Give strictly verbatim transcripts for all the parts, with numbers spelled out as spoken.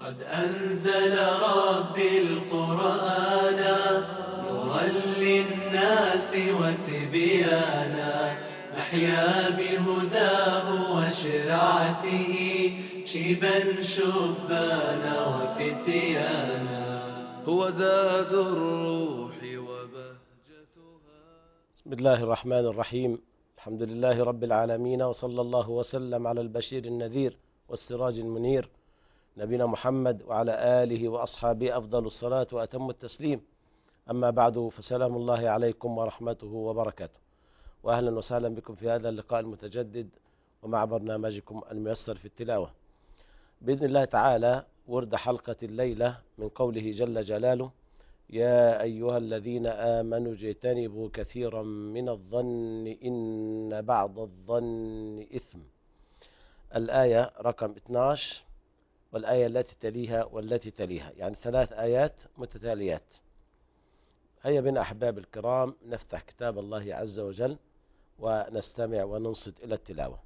قد أنزل ربي القرآن نورا للناس وتبيانا، نحيا بهداه وشرعته شيبا شبانا وفتيانا. هو زاد الروح وبهجتها. بسم الله الرحمن الرحيم. الحمد لله رب العالمين، وصلى الله وسلم على البشير النذير والسراج المنير نبينا محمد وعلى آله وأصحابه أفضل الصلاة وأتم التسليم. أما بعد، فسلام الله عليكم ورحمته وبركاته، وأهلا وسهلا بكم في هذا اللقاء المتجدد ومع برنامجكم الميسر في التلاوة بإذن الله تعالى. ورد حلقة الليلة من قوله جل جلاله: يا أيها الذين آمنوا اجتنبوا كثيرا من الظن إن بعض الظن إثم. الآية رقم اثني عشر والآية التي تليها والتي تليها، يعني ثلاث آيات متتاليات. هيا بنا أحباب الكرام نفتح كتاب الله عز وجل ونستمع وننصت إلى التلاوة.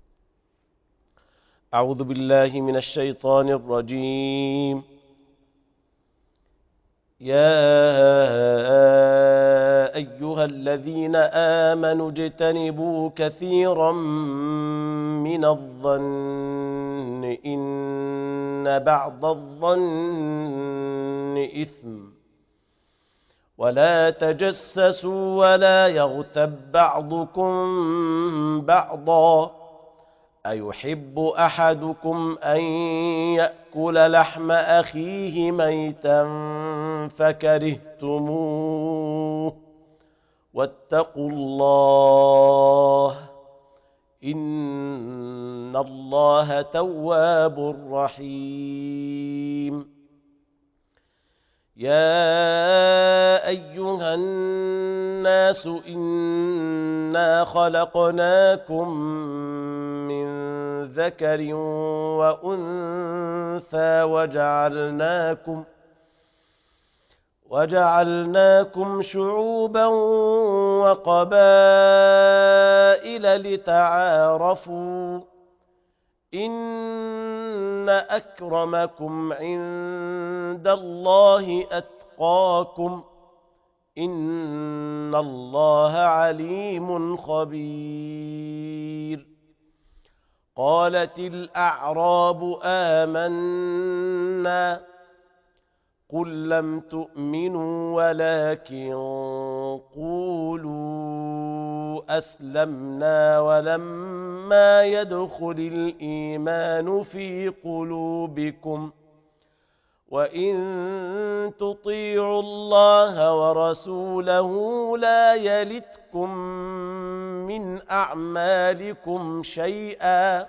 أعوذ بالله من الشيطان الرجيم. يا أيها الذين آمنوا اجتنبوا كثيرا من الظن إن بعض الظن إثم ولا تجسسوا ولا يغتب بعضكم بعضا أيحب أحدكم أن يأكل لحم أخيه ميتا فكرهتموه واتقوا الله إن الله تواب رحيم. يا أيها الناس إنا خلقناكم من ذكر وأنثى وجعلناكم وجعلناكم شعوبا وقبائل لتعارفوا إن أكرمكم عند الله أتقاكم إن الله عليم خبير. قالت الأعراب آمنا قل لم تؤمنوا ولكن قولوا أسلمنا ولما يدخل الإيمان في قلوبكم وإن تطيعوا الله ورسوله لا يلتكم من أعمالكم شيئا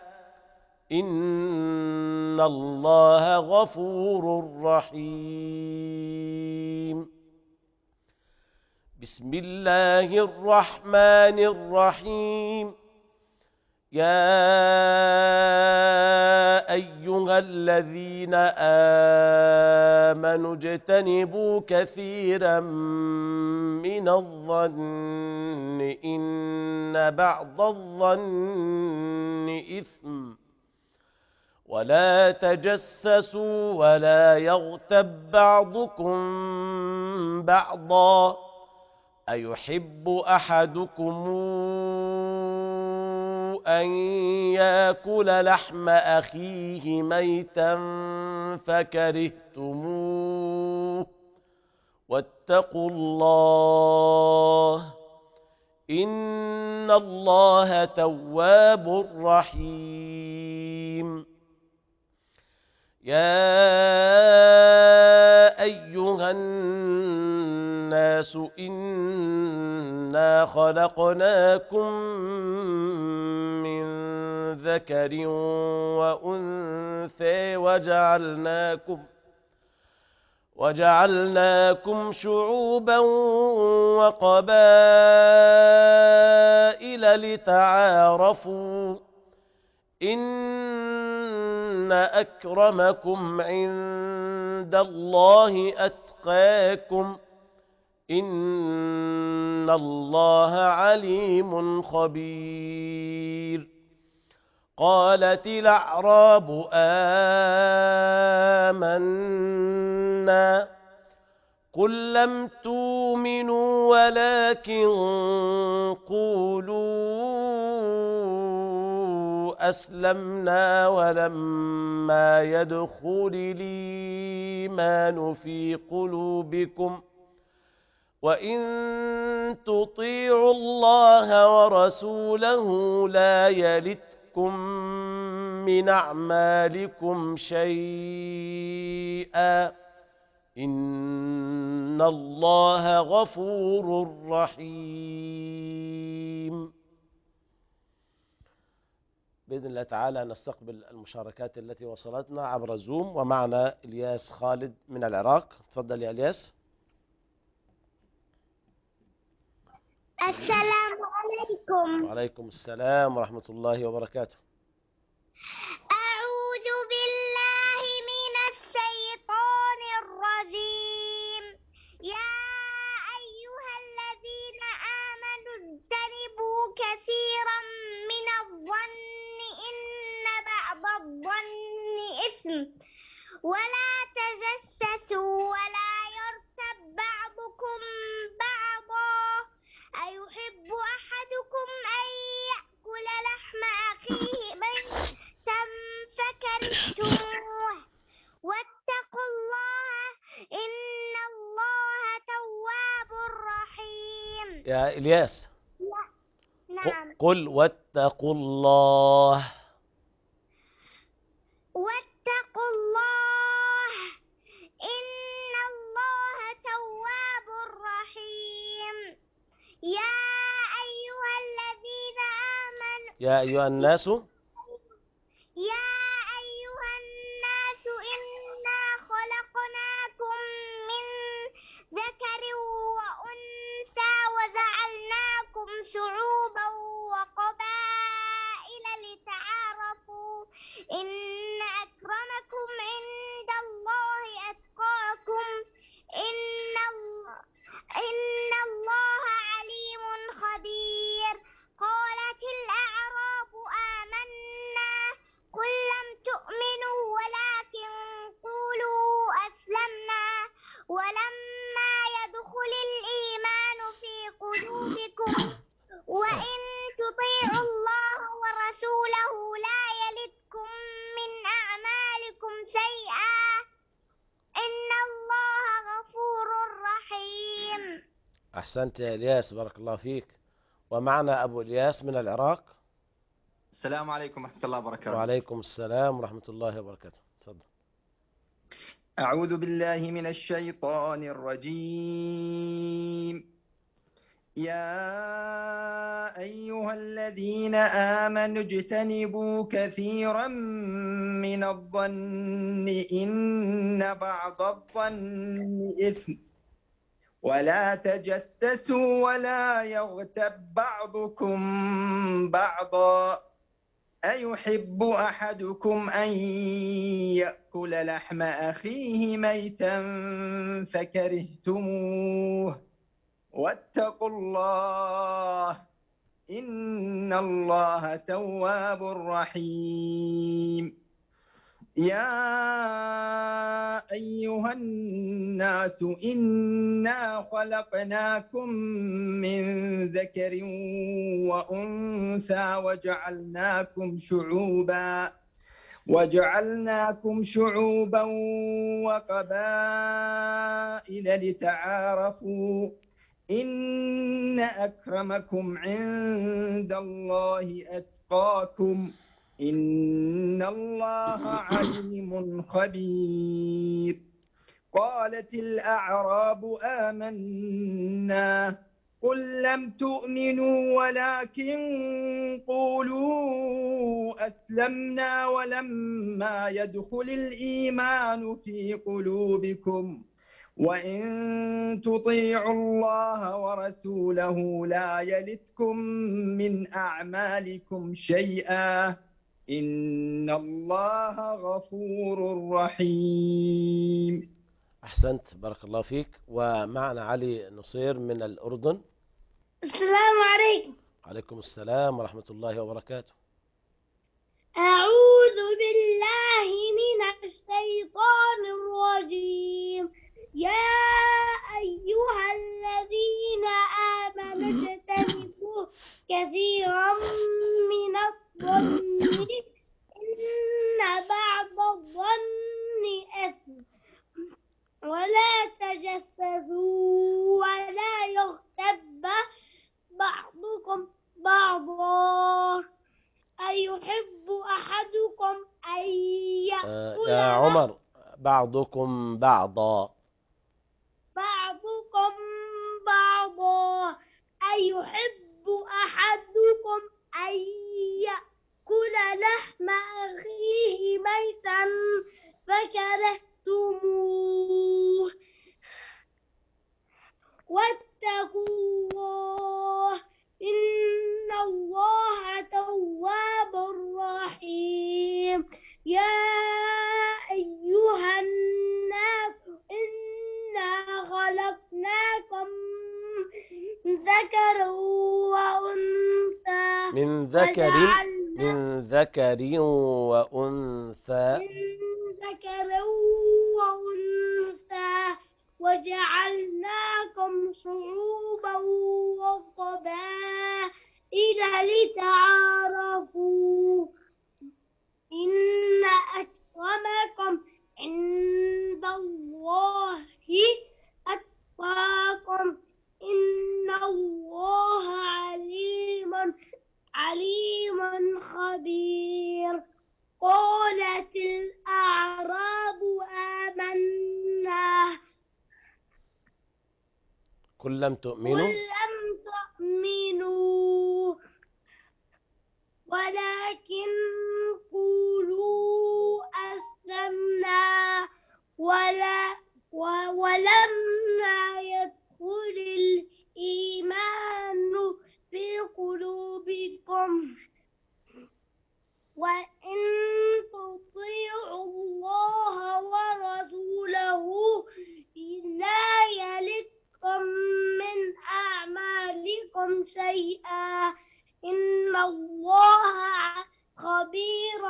إن الله غفور رحيم. بسم الله الرحمن الرحيم. يا أيها الذين آمنوا اجتنبوا كثيرا من الظن إن بعض الظن إثم ولا تجسسوا ولا يغتب بعضكم بعضا أيحب أحدكم أن يأكل لحم أخيه ميتا فكرهتموه واتقوا الله إن الله تواب رحيم. يا أيها الناس إنا خلقناكم من ذكر وأنثى وجعلناكم وجعلناكم شعوبا وقبائل لتعارفوا إن أكرمكم عند الله أتقاكم إن الله عليم خبير. قالت الأعراب آمنا قل لم تؤمنوا ولكن قولوا أسلمنا ولما يدخل الإيمان في قلوبكم وإن تطيعوا الله ورسوله لا يلتكم من أعمالكم شيئا إن الله غفور رحيم. بإذن الله تعالى نستقبل المشاركات التي وصلتنا عبر زوم، ومعنا إلياس خالد من العراق. تفضل يا إلياس. السلام عليكم. وعليكم السلام ورحمة الله وبركاته. أعوذ بالله من الشيطان الرجيم. يا أيها الذين آمنوا اجتنبوا كثيرا من الظن إن بعض الظن إثم ولا تجسسوا ولا يرتب بعضكم بعضا أيحب أحدكم أن يأكل لحم أخيه ميتا فكرهتموه واتقوا الله إن الله تواب رحيم. يا إلياس نعم. قل واتقوا الله. واتقوا الله إن الله تواب رحيم. يا أيها الذين آمنوا يا أيها الناس يا أيها الناس إنا خلقناكم من ذكر وأنثى وجعلناكم شعوبا وقبائل لتعارفوا إن أكرمكم عند الله أتقاكم إن الله إن الله عليم خبير. قالت الأعراب آمنا قل لم تؤمنوا ولكن قولوا أسلمنا ولما يدخل الإيمان في قلوبكم وإن تطيعوا الله ورسوله لا يلتكم من أعمالكم شيئا إن الله غفور رحيم. أحسنت يا إلياس، بارك الله فيك. ومعنا أبو إلياس من العراق. السلام عليكم ورحمة الله وبركاته. وعليكم السلام ورحمة الله وبركاته. تفضل. أعوذ بالله من الشيطان الرجيم. يا أيها الذين آمنوا اجتنبوا كثيرا من الظن إن بعض الظن إثم ولا تجسسوا ولا يغتب بعضكم بعضا أيحب أحدكم أن يأكل لحم أخيه ميتا فكرهتموه واتقوا الله إن الله تواب رحيم. يا أيها الناس إنا خلقناكم من ذكر وأنثى وجعلناكم شعوبا وجعلناكم شعوبا وقبائل لتعارفوا إن أكرمكم عند الله أتقاكم إن الله عليم خبير. قالت الأعراب آمنا قل لم تؤمنوا ولكن قولوا أسلمنا ولما يدخل الإيمان في قلوبكم وإن تطيعوا الله ورسوله لا يلتكم من أعمالكم شيئا إن الله غفور رحيم. أحسنت، بارك الله فيك. ومعنا علي نصير من الأردن. السلام عليكم. عليكم السلام ورحمة الله وبركاته. أعوذ بالله من الشيطان الرجيم. يا أيها الذين آمنوا اجتنبوا كثيرا من الظن إن بعض الظن إثم ولا تجسسوا ولا يغتب بعضكم بعضا أيحب أحدكم أن آه، يأكل يا عمر بعضكم بعضا. بعضكم بعضا أيحب أحدكم أن يأكل لحم أخيه ميتا فكرهتموه واتقوا الله إن الله تواب رحيم. يا أيها الناس إنا خلقناكم ذكرا وأنثى من ذكر وجعلنا من ذكر وأنثى من ذكر وأنثى وجعلناكم شعوبا وقبائل لتعارفوا إن أكرمكم عند الله أتقاكم إن الله عليم عليم خبير. قالت الأعراب آمنا قل لم قل تؤمنوا لم تؤمنوا ولكن قولوا أسلمنا ولا و- ولما يدخل الإيمان في قلوبكم وإن تطيعوا الله ورسوله لا يلدكم من أعمالكم شيئا إن الله خبير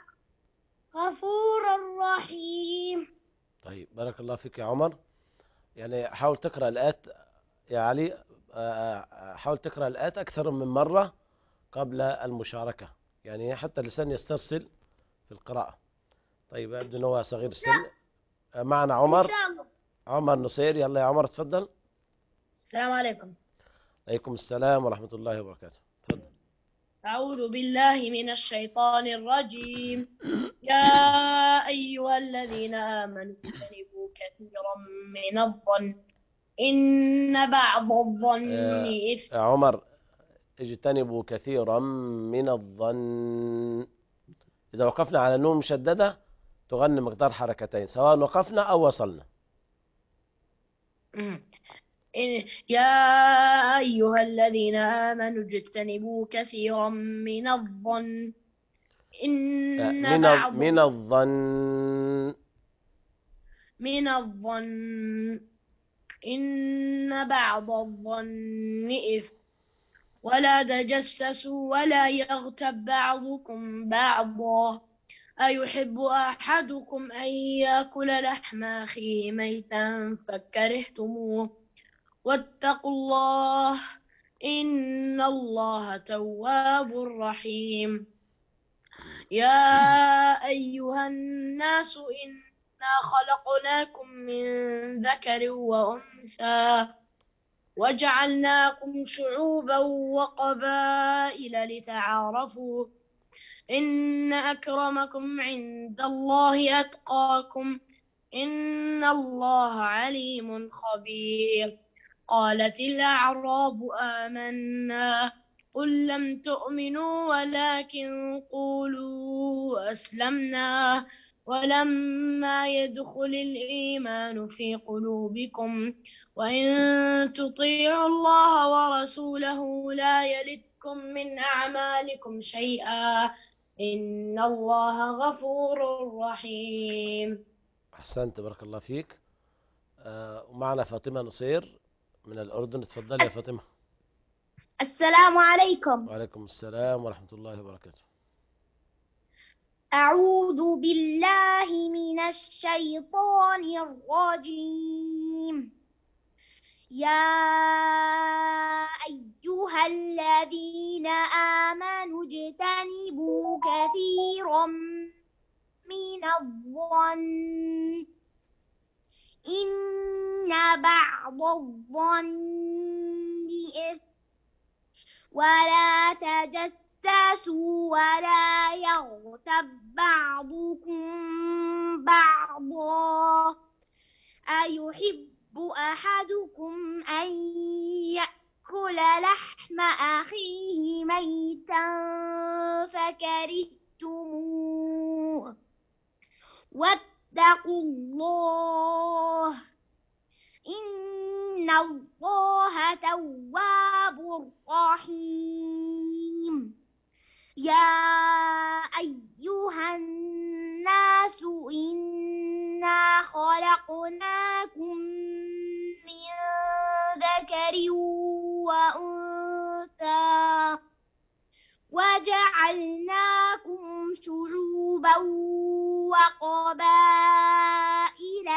غفور رحيم. طيب بارك الله فيك يا عمر. يعني حاول تقرأ الآيات يا علي، آه، حاول تقرأ الآيات أكثر من مرة قبل المشاركة، يعني حتى اللسان يسترسل في القراءة. طيب يبدو أنه صغير السن. آه، معنا إن عمر شاء الله. عمر نصير. يلا يا عمر تفضل. السلام عليكم. عليكم السلام ورحمة الله وبركاته. تفضل. أعوذ بالله من الشيطان الرجيم. يا أيها الذين آمنوا اجتنبوا كثيرا من الظن إن بعض الظن آه، إثم. يا عمر اجتنبوا كثيرا من الظن. إذا وقفنا على نون مشددة تغني مقدار حركتين سواء وقفنا أو وصلنا. إن- يا أيها الذين آمنوا اجتنبوا كثيرا من الظن آه، إن من بعض من الظن من الظن إن بعض الظن إثم ولا تجسسوا ولا يغتب بعضكم بعضا أيحب أحدكم أن يأكل لحم أخيه ميتا فكرهتموه واتقوا الله إن الله تواب رحيم. يا أيها الناس إنا خلقناكم من ذكر وأنثى وجعلناكم شعوبا وقبائل لتعارفوا إن أكرمكم عند الله أتقاكم إن الله عليم خبير. قالت الأعراب آمنا قل لم تؤمنوا ولكن قولوا أسلمنا ولما يدخل الإيمان في قلوبكم وإن تطيعوا الله ورسوله لا يلدكم من أعمالكم شيئا إن الله غفور رحيم. أحسنت بارك الله فيك. آه، ومعنا فاطمة نصير من الأردن. تفضل يا فاطمة. السلام عليكم. وعليكم السلام ورحمة الله وبركاته. أعوذ بالله من الشيطان الرجيم. يا أيها الذين آمنوا اجتنبوا كثيرا من الظن إن بعض الظن إثم ولا تجسسوا ولا يغتب بعضكم بعضا أيحب أحدكم أن يأكل لحم أخيه ميتا فكرهتموه واتقوا الله إن الله تواب رحيم. يا أيها الناس إنا خلقناكم من ذكر وأنثى وجعلناكم شعوبا وقبائل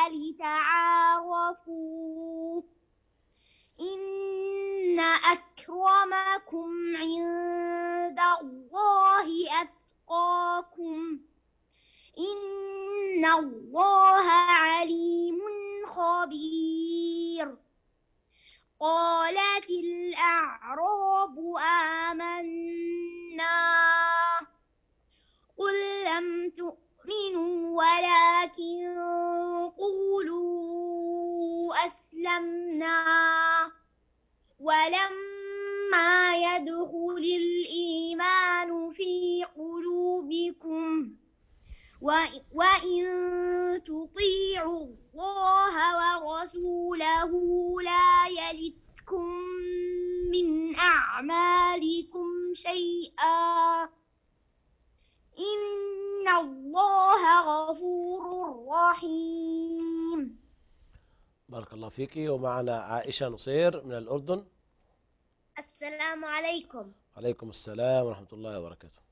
لتعارفوا إن أكرمكم عند الله أتقاكم إن الله عليم خبير. قالت الأعراب آمنا قل لم تؤمنوا ولكن قولوا أسلمنا ولما يدخل الإيمان في قلوبكم وإن تطيعوا الله ورسوله لا يلتكم من أعمالكم شيئا إن الله غفور رحيم. بارك الله فيك. ومعنا عائشة نصير من الأردن. السلام عليكم. عليكم السلام ورحمة الله وبركاته.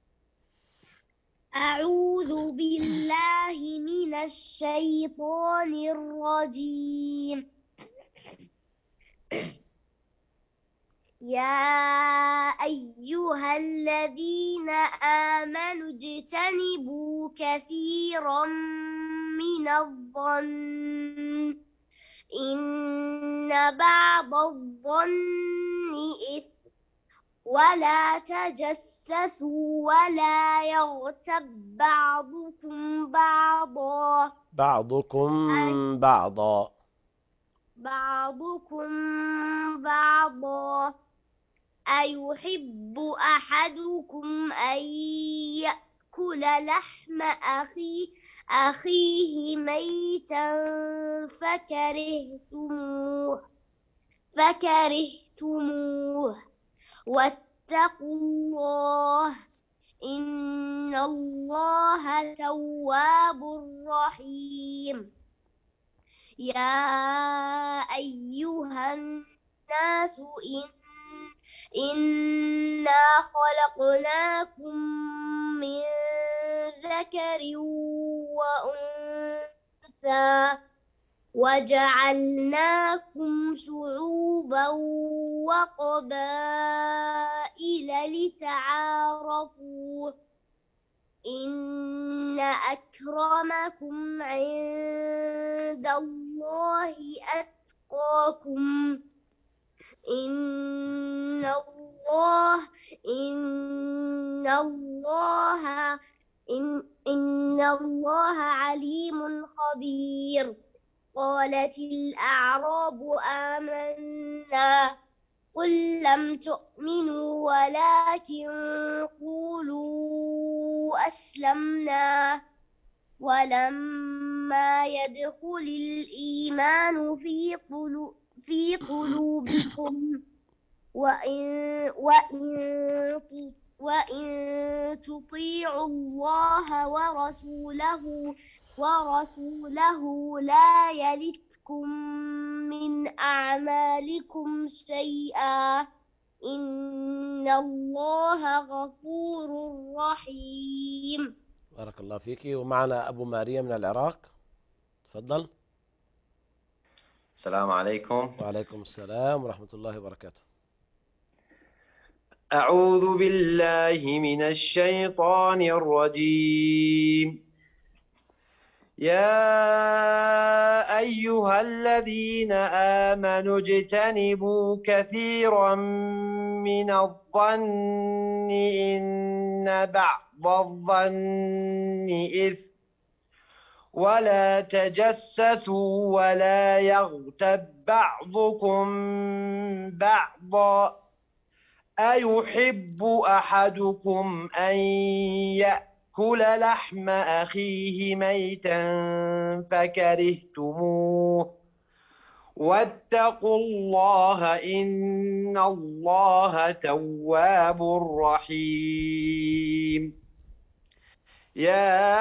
أعوذ بالله من الشيطان الرجيم. يا أيها الذين آمنوا اجتنبوا كثيرا من الظن إن بعض الظن إثم ولا تجسسوا ولا يغتب بعضكم بعضا بعضكم بعضا بعضكم بعضا أيحب أحدكم أن يأكل لحم أخيه أخيه ميتا فكرهتموه فكرهتموه واتقوا الله إن الله تواب رحيم. يا أيها الناس إن إنا خلقناكم من ذكر وأنثى وجعلناكم شعوبا وقبائل لتعارفوا إن أكرمكم عند الله أتقاكم إن الله إن الله إن, إن الله عليم خبير. قالت الأعراب آمنا قل لم تؤمنوا ولكن قولوا أسلمنا ولما يدخل الإيمان في قلوب في قلوبكم وإن, وإن, وإن تطيعوا الله ورسوله ورسوله لا يلتكم من أعمالكم شيئا إن الله غفور رحيم. بارك الله فيك. ومعنا أبو ماريا من العراق، تفضل. السلام عليكم. وعليكم السلام ورحمة الله وبركاته. أعوذ بالله من الشيطان الرجيم. يا أيها الذين آمنوا اجتنبوا كثيرا من الظن إن بعض الظن إثم ولا تجسسوا ولا يغتب بعضكم بعضا أيحب أحدكم أن يأكل لحم أخيه ميتا فكرهتموه واتقوا الله إن الله تواب رحيم. يا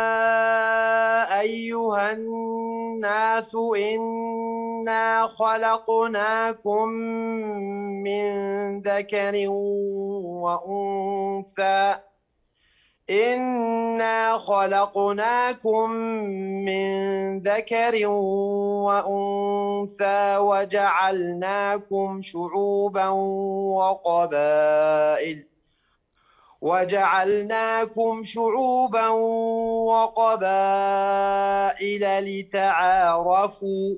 أيها الناس إنا خلقناكم من ذكر وأنثى إنا خلقناكم من ذكر وأنثى وجعلناكم شعوبا وقبائل وجعلناكم شعوبا وقبائل لتعارفوا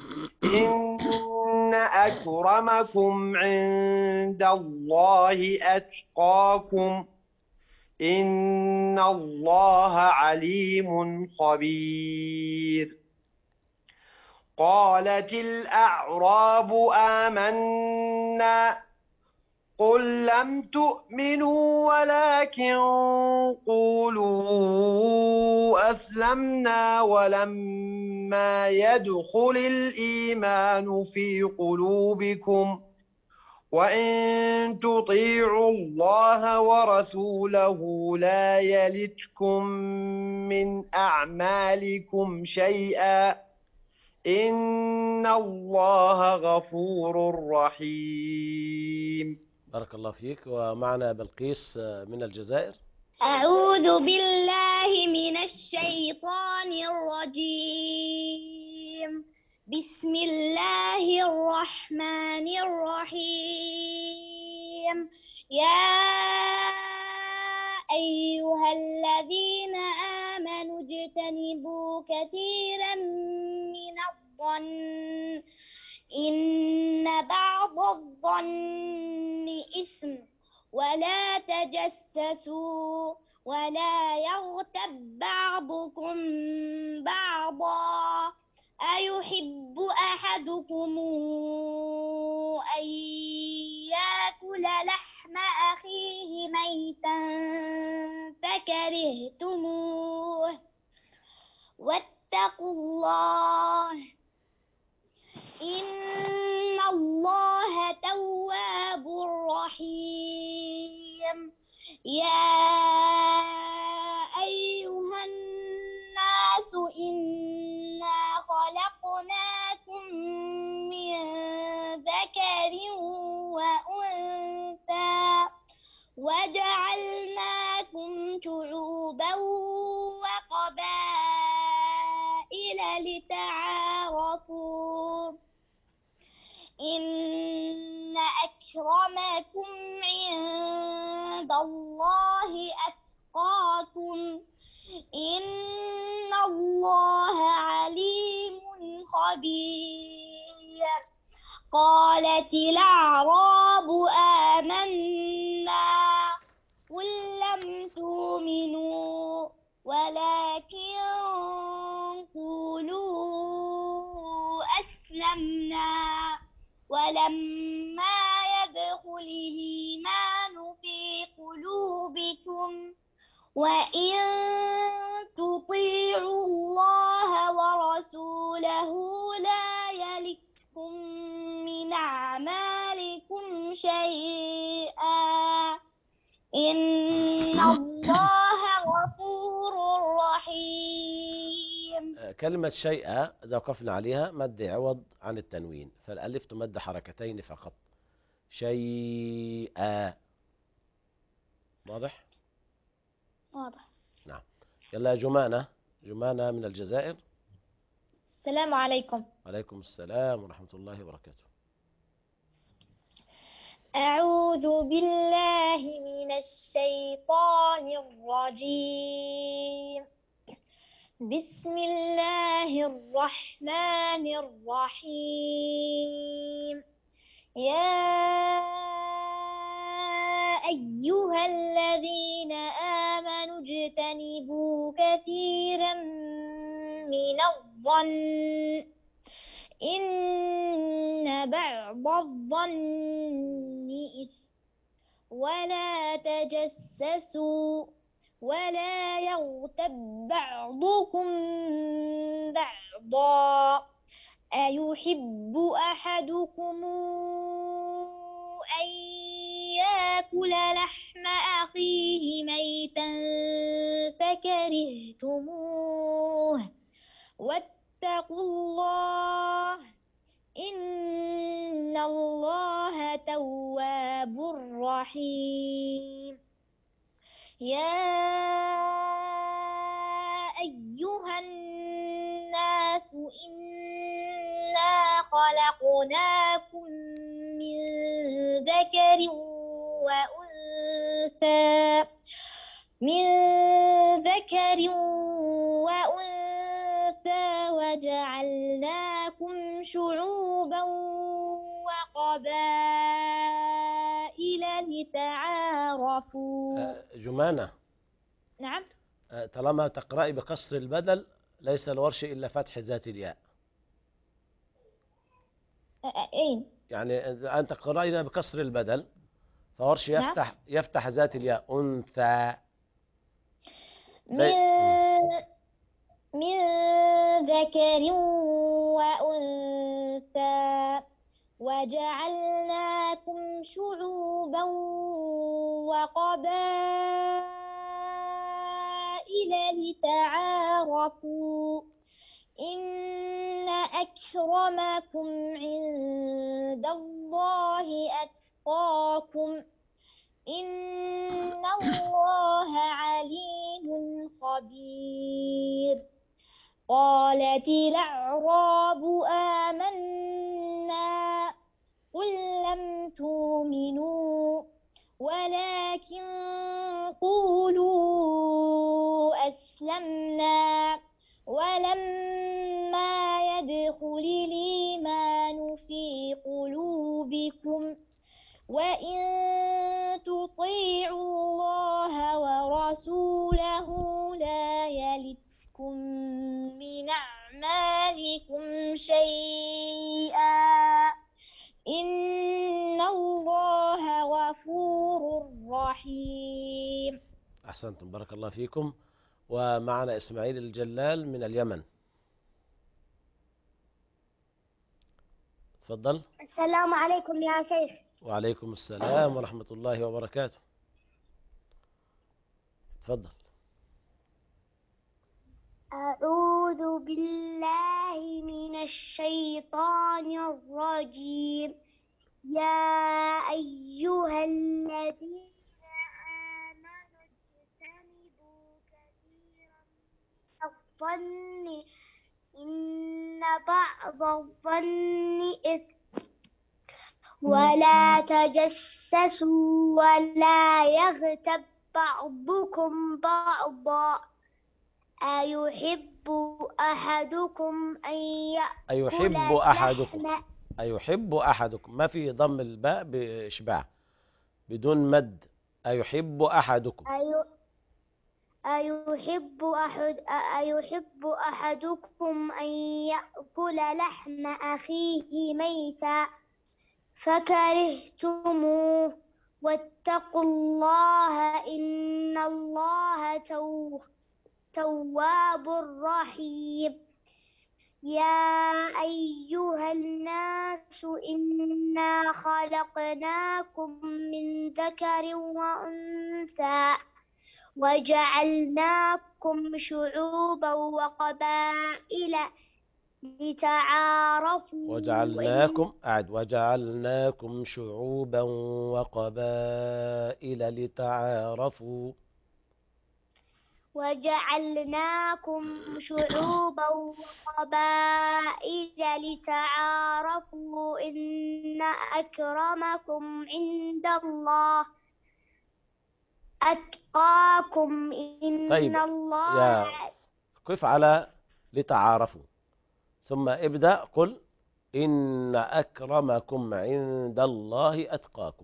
إن أكرمكم عند الله أتقاكم إن الله عليم خبير. قالت الأعراب آمنا قل لم تؤمنوا ولكن قولوا أسلمنا ولما يدخل الإيمان في قلوبكم وإن تطيعوا الله ورسوله لا يلتكم من أعمالكم شيئا إن الله غفور رحيم. بارك الله فيك. ومعنا بلقيس من الجزائر. أعوذ بالله من الشيطان الرجيم. بسم الله الرحمن الرحيم. يا أيها الذين آمنوا اجتنبوا كثيرا من الظن إن بعض الظن إثم ولا تجسسوا ولا يغتب بعضكم بعضا أيحب أحدكم أن يأكل لحم أخيه ميتا فكرهتموه واتقوا الله إن الله تواب رحيم. يا أيها الناس إنا خلقناكم من ذكر وأنثى وجعلناكم شعوبا وقبائل لتعارفوا إن أكرمكم عند الله أتقاكم إن الله عليم خبير. قالت الأعراب آمنا قل لم تؤمنوا ولكن قولوا أسلمنا ولما يدخل الإيمان في قلوبكم وإن تطيعوا الله ورسوله لا يلتكم من أعمالكم شيئا إن الله غفور رحيم. كلمة شيئا إذا وقفنا عليها مد عوض عن التنوين، فالألف تمد حركتين فقط. شيئا. واضح؟ واضح. نعم. يلا يا جمانة، جمانة من الجزائر. السلام عليكم. عليكم السلام ورحمة الله وبركاته. أعوذ بالله من الشيطان الرجيم. بسم الله الرحمن الرحيم. يا أيها الذين آمنوا اجتنبوا كثيرا من الظن إن بعض الظن إثم ولا تجسسوا ولا يغتب بعضكم بعضا أيحب أحدكم أن يأكل لحم أخيه ميتا فكرهتموه واتقوا الله إن الله تواب رحيم. يا أيها الناس إنا خلقناكم من ذكر وأنثى من ذكر وأنثى وجعلناكم شعوبا وقبائل لتعارفوا. آه، جمانة، نعم. آه، طالما تقرأي بكسر البدل ليس الورش إلا فتح ذات الياء. أين؟ يعني أنت قرأينا بكسر البدل فورش نعم. يفتح يفتح ذات الياء أنثى. من من ذكر وأنثى وجعلناكم شعوبا وقبائل لتعارفوا إن أكرمكم عند الله أتقاكم إن الله عليم خبير. قالت الأعراب آمنا قل لم تؤمنوا ولكن قولوا أسلمنا ولما يدخل الإيمان في قلوبكم وإن تطيعوا الله ورسوله لا يلتكم من أعمالكم شيئا إن الله غفور رحيم. أحسنتم، بارك الله فيكم. ومعنا إسماعيل الجلال من اليمن. تفضل. السلام عليكم يا شيخ. وعليكم السلام ورحمة الله وبركاته. تفضل. أعوذ بالله من الشيطان الرجيم. يا أيها الذين آمنوا اجتنبوا كثيرا من الظن إن بعض الظن إثم ولا تجسسوا ولا يغتب بعضكم بعضا أيحب أحدكم أن يأكل أيحب أحدكم لحم أيحب أحدكم، ما في ضم الباء بإشباع بدون مد. أيحب أحدكم أي- أيحب أحد أيحب أحدكم أن يأكل لحم أخيه ميتا فكرهتموه واتقوا الله إن الله تو- تواب رحيم. يا أيها الناس إنا خلقناكم من ذكر وأنثى وجعلناكم شعوبا وقبائل لتعارفوا وجعلناكم أعد وجعلناكم شعوبا وقبائل لتعارفوا وجعلناكم شعوبا وقبائل لتعارفوا إن أكرمكم عند الله أتقاكم إن طيب الله يا قف على لتعارفوا، ثم ابدأ قل إن أكرمكم عند الله أتقاكم.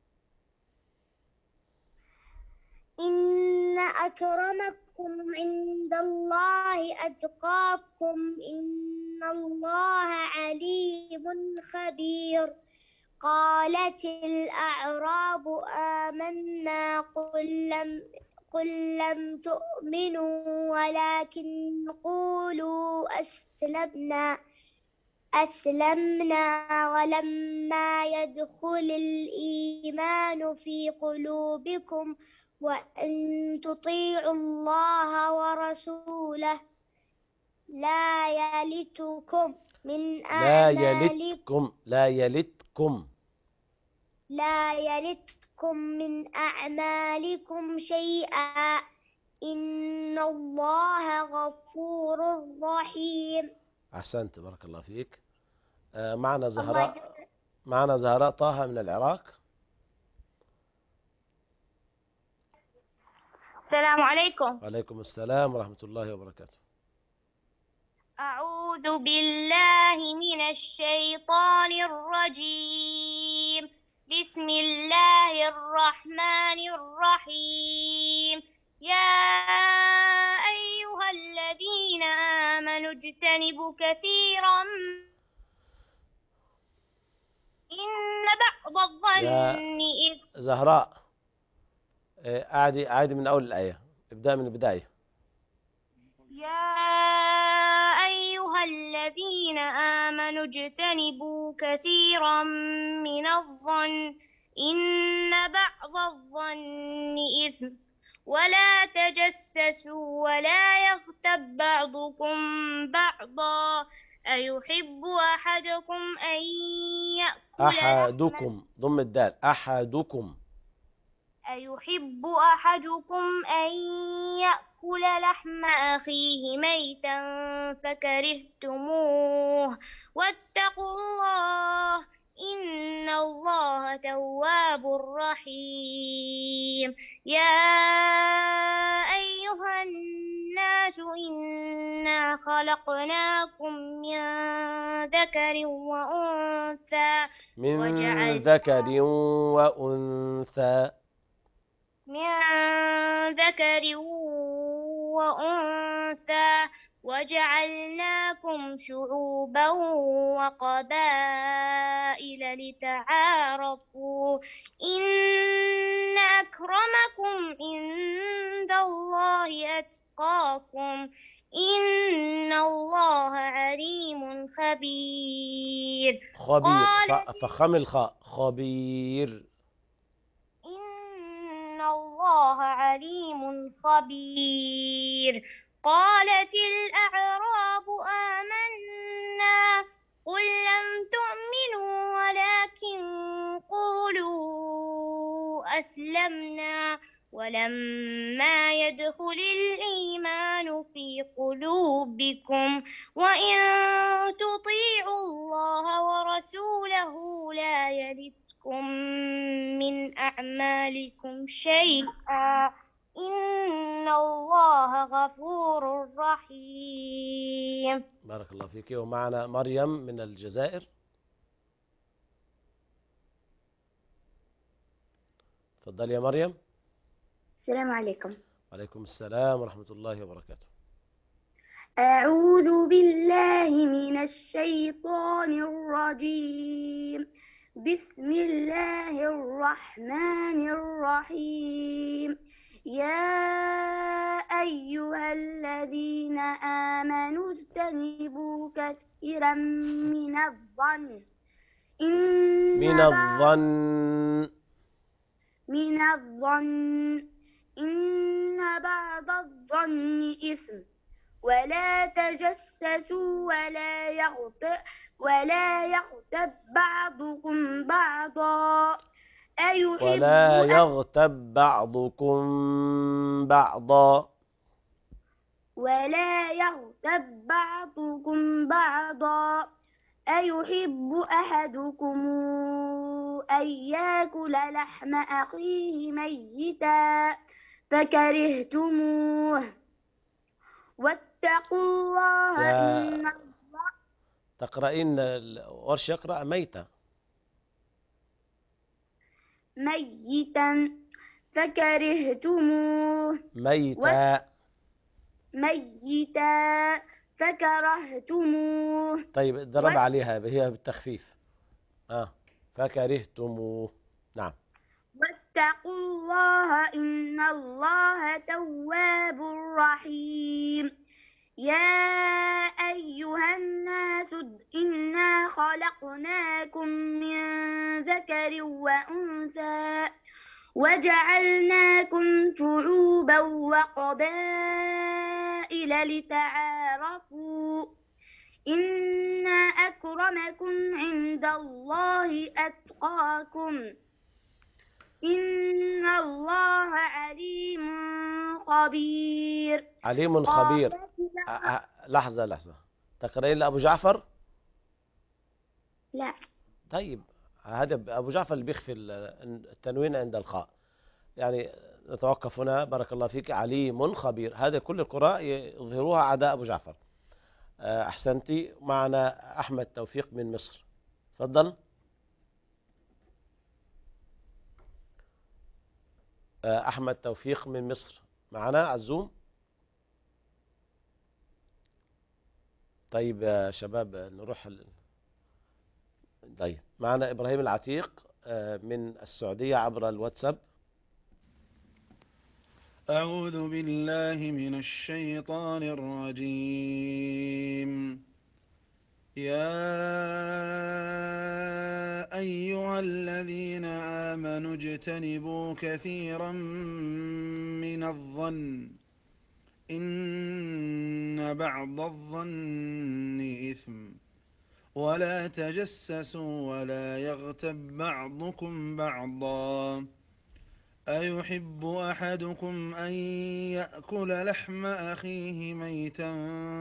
إن أكرمكم عند الله أتقاكم إن الله عليم خبير. قالت الأعراب آمنا قل لم قل لم تؤمنوا ولكن قولوا أسلمنا أسلمنا ولما يدخل الإيمان في قلوبكم وإن تطيعوا الله ورسوله لا يلتكم من لا أعمالكم يلتكم لا يلتكم لا يلتكم من أعمالكم شيئا إن الله غفور رحيم. أحسنت، بارك الله فيك. آه، معنا الله زهراء يجزاك. معنا زهراء طه من العراق. السلام عليكم. وعليكم السلام ورحمة الله وبركاته. أعوذ بالله من الشيطان الرجيم. بسم الله الرحمن الرحيم. يا أيها الذين آمنوا اجتنبوا كثيرا إن بعض الظن إثم. زهراء آه، أعدي أعدي من أول الآية، ابدأ من البداية. يا أيها الذين آمنوا اجتنبوا كثيرا من الظن إن بعض الظن إثم ولا تجسسوا ولا يغتب بعضكم بعضا أيحب أحدكم أن يأكل لحم أحدكم ضم الدال أحدكم أيحب أحدكم أن يأكل لحم أخيه ميتا فكرهتموه واتقوا الله إن الله تواب رحيم. يا أيها الناس إنا خلقناكم من ذكر وأنثى من وجعل ذكر وأنثى من ذكر وأنثى وجعلناكم شعوبا وقبائل لتعارفوا إن أكرمكم عند الله أتقاكم إن الله عليم خبير. خبير قال ف- فخم الخاء خبير. إن الله عليم خبير. قالت الأعراب آمنا قل لم تؤمنوا ولكن قولوا أسلمنا ولما يدخل الإيمان في قلوبكم وإن تطيعوا الله ورسوله لا يلتكم من أعمالكم شيئا إن الله غفور رحيم. بارك الله فيك. ومعنا مريم من الجزائر. تفضل يا مريم. السلام عليكم. وعليكم السلام ورحمة الله وبركاته. أعوذ بالله من الشيطان الرجيم. بسم الله الرحمن الرحيم. يا أيها الذين آمنوا اجتنبوا كثيرا من الظن إن من بعض الظن من الظن إن بعض الظن إثم ولا تجسسوا ولا يغتب ولا يغتب بعضكم بعضا أيحب ولا يغتب بعضكم بعضا ولا يغتب بعضكم بعضا أيحب أحدكم أن يأكل لحم أخيه ميتا فكرهتموه واتقوا الله يا إن تقرأين ورش يقرأ ميتة ميتا فكرهتموه ميتة ميتا فكرهتموه طيب ضرب وات- عليها هي بالتخفيف آه فكرهتموه. نعم. واتقوا الله إن الله تواب رحيم يا أيها الناس إنا خلقناكم من ذكر وأنثى وجعلناكم شعوبا وقبائل لتعارفوا إن أكرمكم عند الله أتقاكم إن الله عليم خبير. عليم خبير. قالت أ- أ- لحظة لحظة تقرأين لأبو جعفر؟ لا طيب هذا أبو جعفر اللي بيخفي التنوين عند الخاء، يعني نتوقف هنا. بارك الله فيك. عليم خبير، هذا كل القراء يظهروها عدا أبو جعفر. أحسنتي. معنا أحمد توفيق من مصر، تفضل. أحمد توفيق من مصر معنا على الزوم. طيب يا شباب نروح ال... طيب معنا إبراهيم العتيق من السعودية عبر الواتساب. أعوذ بالله من الشيطان الرجيم. يا أيها الذين آمنوا اجتنبوا كثيرا من الظن إن بعض الظن إثم ولا تجسسوا ولا يغتب بعضكم بعضا أيحب أحدكم أن يأكل لحم أخيه ميتا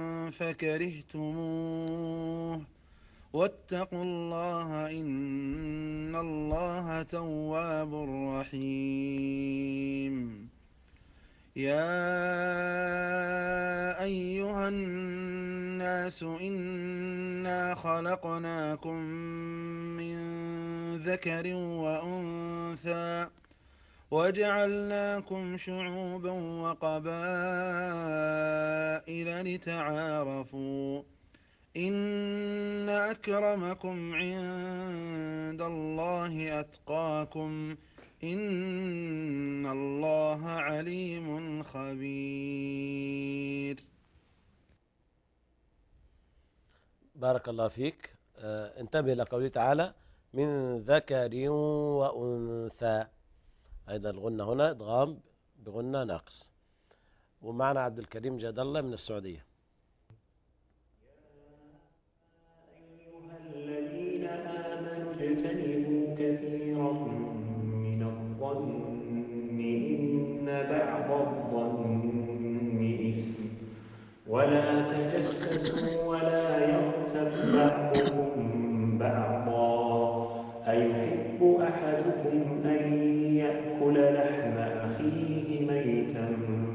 فكرهتموه واتقوا الله إن الله تواب رحيم. يا أيها الناس إنا خلقناكم من ذكر وأنثى وجعلناكم شعوبا وقبائل لتعارفوا إن أكرمكم عند الله أتقاكم إن الله عليم خبير. بارك الله فيك. آه انتبه لقوله تعالى من ذكر وأنثى، أيضا الغنة هنا ادغام بغنة ناقص. ومعنا عبد الكريم جاد الله من السعودية. أيها الذين آمنوا اجتنبوا كثيرا من الظن إن بعض الظن إثم ولا تجسسوا ولا يغتب بعضكم بعضا أيحب أحدكم أن يأكل لحم أخيه ميتا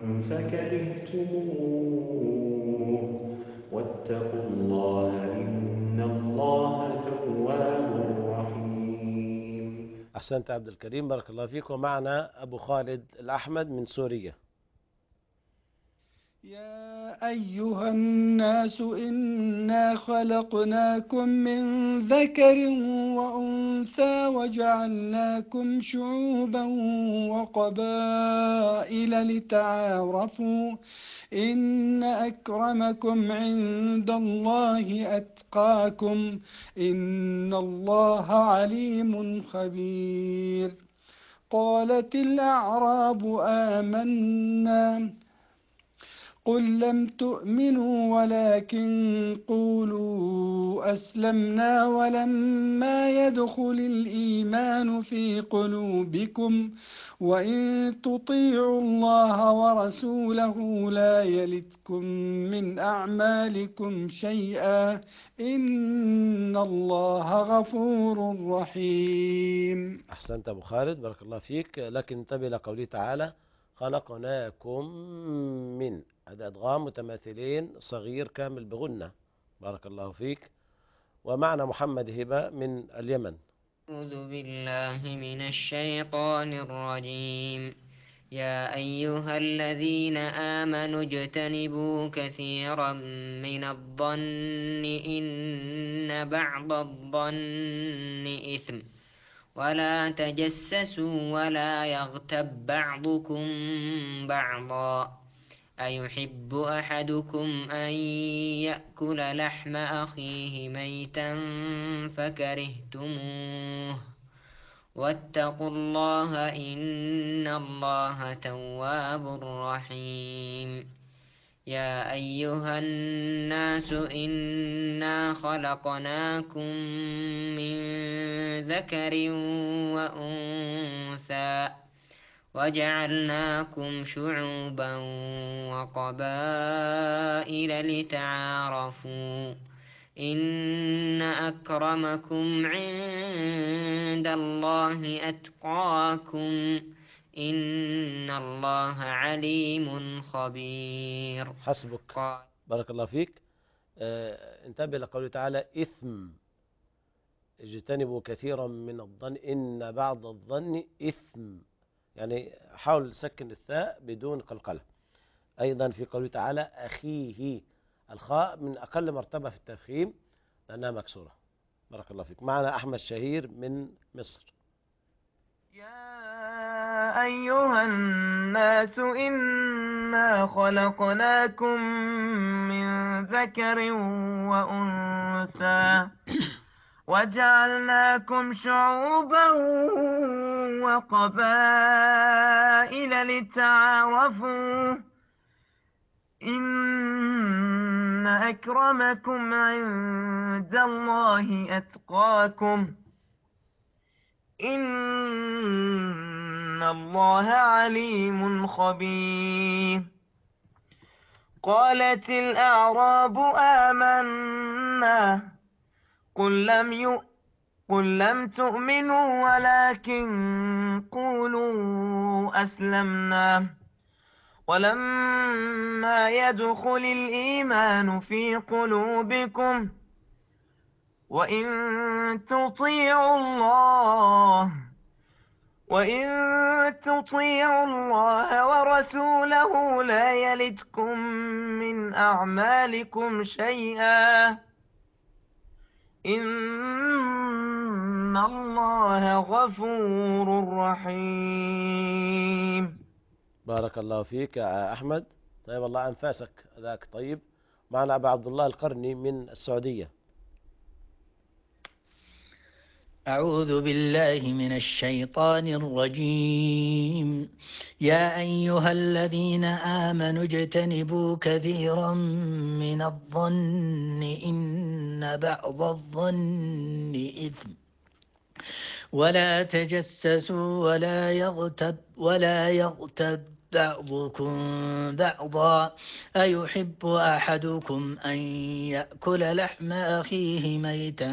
فكرهتموه واتقوا الله إن الله تواب رحيم. أحسنت عبد الكريم، بارك الله فيك. ومعنا أبو خالد الأحمد من سوريا. يا أيها الناس إنا خلقناكم من ذكر وأنثى وجعلناكم شعوبا وقبائل لتعارفوا إن أكرمكم عند الله أتقاكم إن الله عليم خبير. قالت الأعراب آمنا قل لم تؤمنوا ولكن قولوا أسلمنا ولما يدخل الإيمان في قلوبكم وإن تطيعوا الله ورسوله لا يلتكم من أعمالكم شيئا إن الله غفور رحيم. أحسنت أبو خالد، بارك الله فيك. لكن انتبه لقوله تعالى خلقناكم من، هذا أدغام متماثلين صغير كامل بغنة، بارك الله فيك. ومعنا محمد هبة من اليمن. أعوذ بالله من الشيطان الرجيم. يا أيها الذين آمنوا اجتنبوا كثيرا من الظن إن بعض الظن إثم ولا تجسسوا ولا يغتب بعضكم بعضا أيحب أحدكم أن يأكل لحم أخيه ميتا فكرهتموه واتقوا الله إن الله تواب رحيم. يا أيها الناس إنا خلقناكم من ذكر وأنثى وجعلناكم شعوبا وقبائل لتعارفوا إن أكرمكم عند الله أتقاكم إن الله عليم خبير. حسبك، بارك الله فيك. آه انتبه لقوله تعالى إثم، اجتنبوا كثيرا من الظن إن بعض الظن إثم، يعني حاول سكن الثاء بدون قلقلة. أيضا في قوله تعالى أخيه، الخاء من أقل مرتبة في التفخيم لأنها مكسورة، بارك الله فيك. معنا أحمد شهير من مصر. يا أيها الناس إنا خلقناكم من ذكر وأنثى وجعلناكم شعوبا وقبائل لتعارفوا إن أكرمكم عند الله أتقاكم إن الله عليم خبير. قالت الأعراب آمنا قل لم يؤمنوا قل لم تؤمنوا ولكن قولوا أسلمنا ولما يدخل الإيمان في قلوبكم وإن تطيعوا الله وإن تطيعوا الله ورسوله لا يلتكم من أعمالكم شيئا إن الله غفور رحيم. بارك الله فيك يا أحمد. طيب الله أنفاسك ذاك طيب. معنا أبا عبد الله القرني من السعودية. أعوذ بالله من الشيطان الرجيم. يا أيها الذين آمنوا اجتنبوا كثيرا من الظن إن بعض الظن إثم ولا تجسسوا ولا يغتب ولا يغتب بعضكم بعضا أيحب أحدكم أن يأكل لحم أخيه ميتا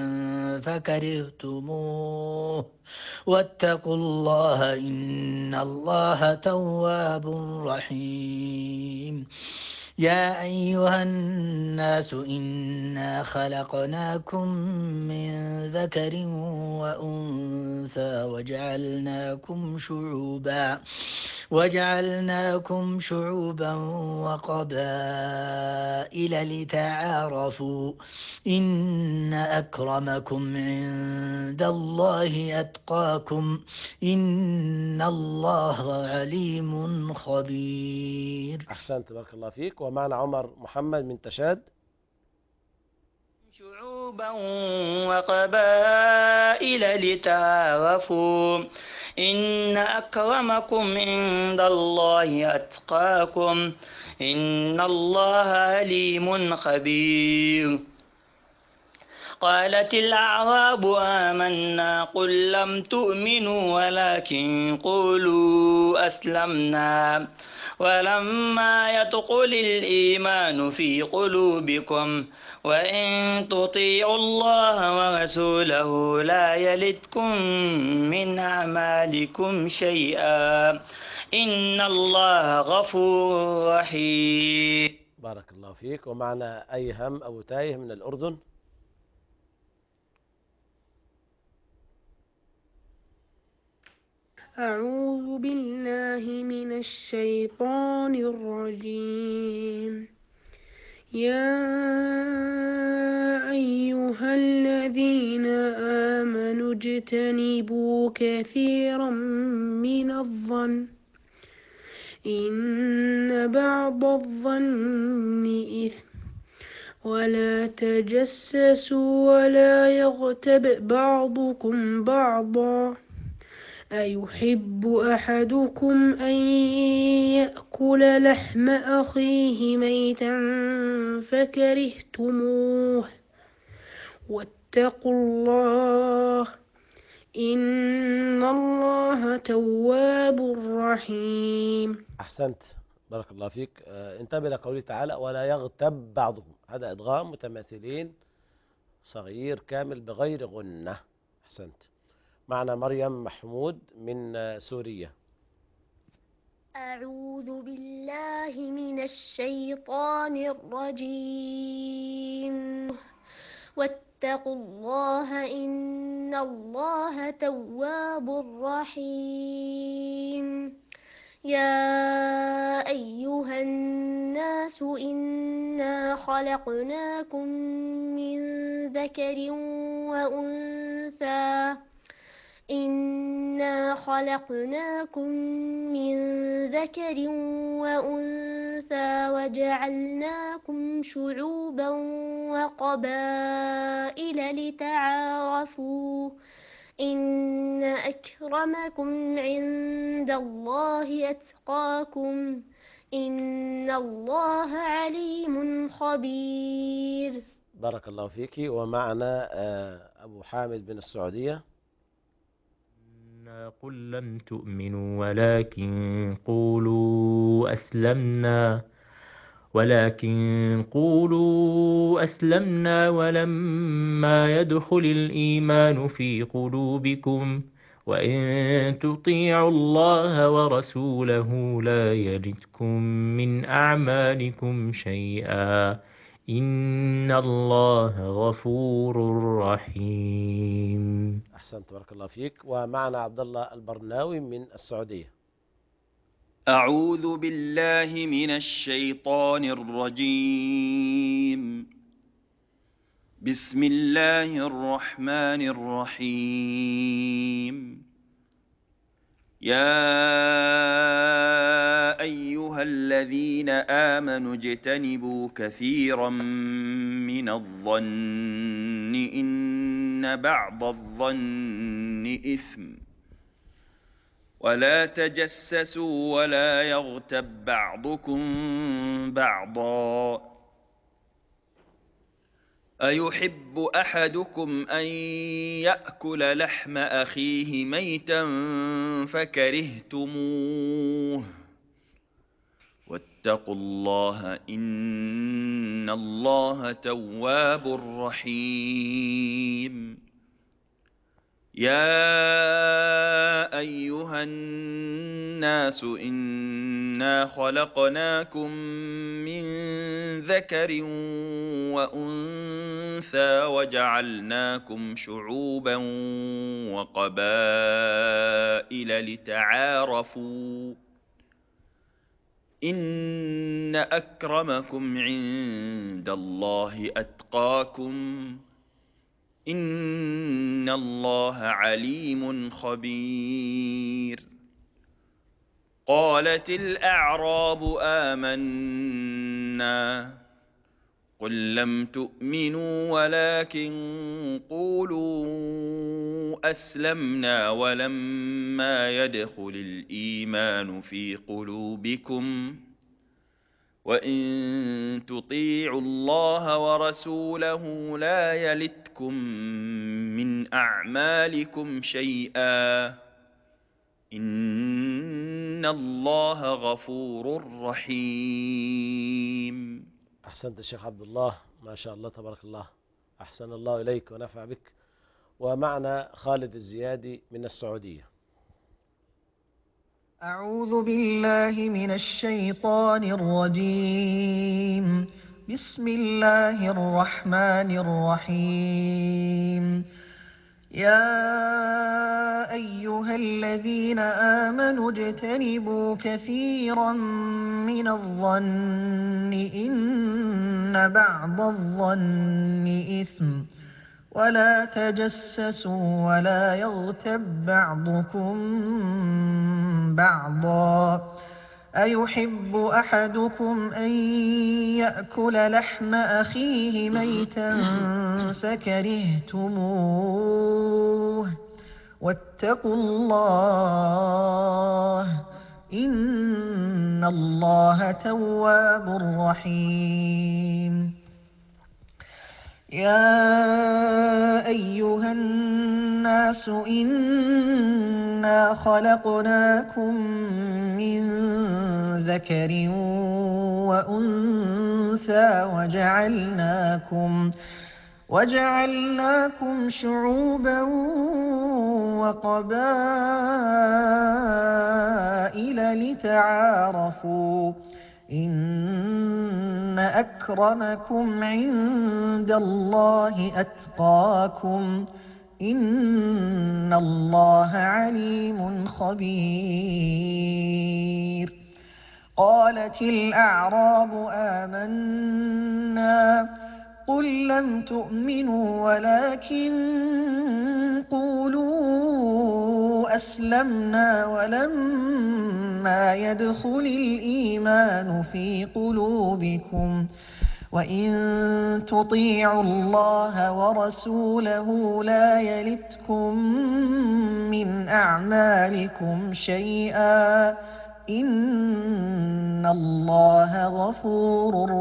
فكرهتموه واتقوا الله إن الله تواب رحيم. يا أيها الناس إنا خلقناكم من ذكر وأنثى وجعلناكم شعوبا وجعلناكم شعوبا وقبائل لتعارفوا إن أكرمكم عند الله أتقاكم إن الله عليم خبير. أحسنت، بارك الله فيك. ومعنا عمر محمد من تشاد. شعوبا وقبائل لتعارفوا إن أكرمكم عند الله أتقاكم إن الله عليم خبير. قالت الأعراب آمنا قل لم تؤمنوا ولكن قولوا أسلمنا ولما يدخل الإيمان في قلوبكم وإن تطيعوا الله ورسوله لا يلدكم من أعمالكم شيئا إن الله غفور رحيم. بارك الله فيك. ومعنا أيهم أبو تايه من الأردن. أعوذ بالله من الشيطان الرجيم. يا أيها الذين آمنوا اجتنبوا كثيرا من الظن إن بعض الظن إثم ولا تجسسوا ولا يغتب بعضكم بعضا أيحب أحدكم أن يأكل لحم أخيه ميتا فكرهتموه واتقوا الله إن الله تواب رحيم. أحسنت، بارك الله فيك. آه، انتبه لقوله تعالى ولا يغتب بعضكم، هذا إدغام متماثلين صغير كامل بغير غنة. أحسنت. معنا مريم محمود من سوريا. أعوذ بالله من الشيطان الرجيم واتقوا الله إن الله تواب رحيم. يا أيها الناس إنا خلقناكم من ذكر وأنثى إنا خلقناكم من ذكر وأنثى وجعلناكم شعوبا وقبائل لتعارفوا إن أكرمكم عند الله أتقاكم إن الله عليم خبير. بارك الله فيك. ومعنا أبو حامد من السعودية. قل لم تؤمنوا ولكن قولوا أسلمنا ولكن قولوا أسلمنا ولما يدخل الإيمان في قلوبكم وإن تطيعوا الله ورسوله لا يلدكم من أعمالكم شيئا إن الله غفور رحيم. أحسنت، بارك الله فيك. ومعنا عبد الله البرناوي من السعودية. أعوذ بالله من الشيطان الرجيم. بسم الله الرحمن الرحيم. يا أيها الذين آمنوا اجتنبوا كثيرا من الظن إن بعض الظن إثم ولا تجسسوا ولا يغتب بعضكم بعضا أيحب أحدكم أن يأكل لحم أخيه ميتا فكرهتموه واتقوا الله إن الله تواب رحيم. يا أيها الناس إنا خلقناكم من ذكر وأنثى وجعلناكم شعوبا وقبائل لتعارفوا إن أكرمكم عند الله أتقاكم إن الله عليم خبير. قالت الأعراب آمنا قل لم تؤمنوا ولكن قولوا أسلمنا ولما يدخل الإيمان في قلوبكم وإن تطيعوا الله ورسوله لا يلتكم من أعمالكم شيئا إن الله غفور رحيم. أحسنت الشيخ عبد الله، ما شاء الله تبارك الله، أحسن الله إليك ونفع بك. ومعنا خالد الزيادي من السعودية. أعوذ بالله من الشيطان الرجيم. بسم الله الرحمن الرحيم. يا أيها الذين آمنوا اجتنبوا كثيرا من الظن إن بعض الظن إثم ولا تجسسوا ولا يغتب بعضكم بعضا أيحب أحدكم أن يأكل لحم أخيه ميتا فكرهتموه واتقوا الله إن الله تواب رحيم. يا أيها الناس إنا خلقناكم من ذكر وأنثى وجعلناكم وجعلناكم شعوبا وقبائل لتعارفوا إن أكرمكم عند الله أتقاكم إن الله عليم خبير. قالت الأعراب آمنا قل لم تؤمنوا ولكن قولوا أسلمنا ولما يدخل الإيمان في قلوبكم وإن تطيعوا الله ورسوله لا يلتكم من أعمالكم شيئا إن الله غفور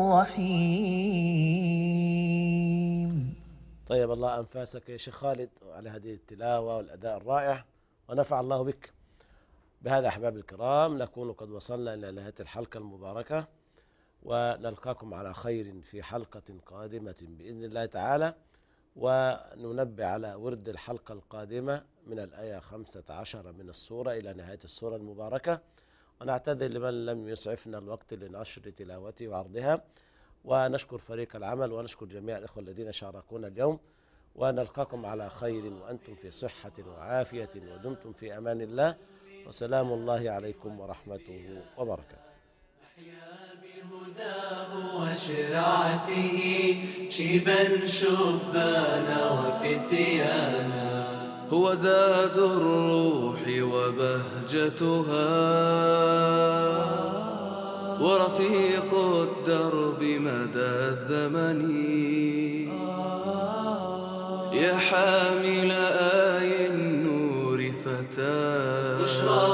رحيم. طيب الله أنفاسك يا شيخ خالد على هذه التلاوة والأداء الرائع، ونفع الله بك. بهذا أحباب الكرام نكون قد وصلنا إلى نهاية الحلقة المباركة، ونلقاكم على خير في حلقة قادمة بإذن الله تعالى، وننبه على ورد الحلقة القادمة من الآية خمسة عشر من السورة إلى نهاية السورة المباركة. ونعتذر لمن لم يسعفنا الوقت لنشر تلاوتها وعرضها، ونشكر فريق العمل ونشكر جميع الإخوة الذين شاركونا اليوم، ونلقاكم على خير وأنتم في صحة وعافية ودمتم في أمان الله، وسلام الله عليكم ورحمته وبركاته. بهداه وشرعته شيبا شبانا وفتيانا، هو زاد الروح وبهجتها ورفيق الدرب مدى الزمن، يا حامل آي النور فتاه